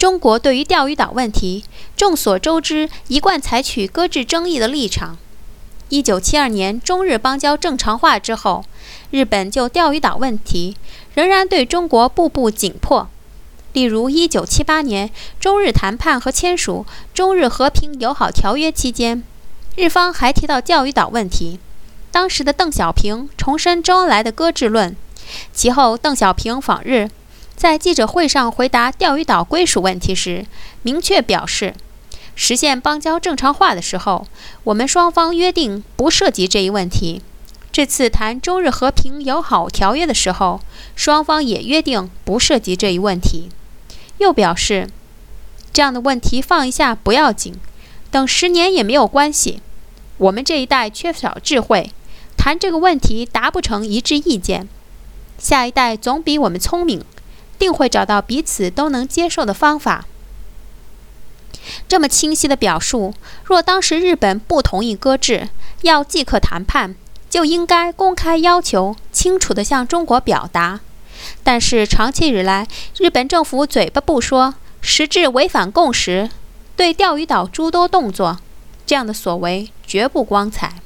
中国对于钓鱼岛问题，众所周知，一贯采取搁置争议的立场。1972年中日邦交正常化之后，日本就钓鱼岛问题仍然对中国步步紧迫。例如1978年中日谈判和签署中日和平友好条约期间，日方还提到钓鱼岛问题。当时的邓小平重申周恩来的搁置论。其后邓小平访日，在记者会上回答钓鱼岛归属问题时，明确表示，实现邦交正常化的时候，我们双方约定不涉及这一问题。这次谈中日和平友好条约的时候，双方也约定不涉及这一问题。又表示，这样的问题放一下不要紧，等10年也没有关系。我们这一代缺少智慧，谈这个问题达不成一致意见。下一代总比我们聪明，定会找到彼此都能接受的方法。这么清晰的表述，若当时日本不同意搁置，要即刻谈判，就应该公开要求，清楚地向中国表达。但是长期以来，日本政府嘴巴不说，实质违反共识，对钓鱼岛诸多动作，这样的所为绝不光彩。